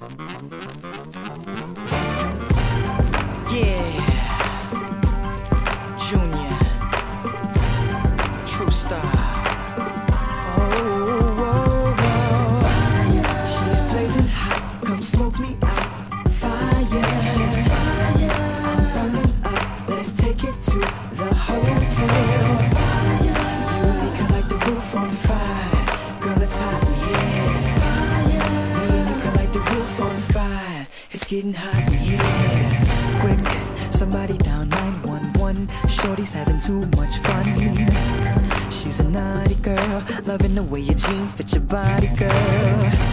Yeah, Junior, true star. Oh, whoa, whoa. She's blazing hot, come smoke me out. Fire, she's fire. I'm burning up, let's take it to the hotel. Fire, you make her like the roof on fire. Girl, it's hot in here. Fire, me and you can like the roof on fire. It's getting hot in here. Quick, somebody down 911. Shorty's having too much fun. She's a naughty girl, loving the way your jeans fit your body, girl.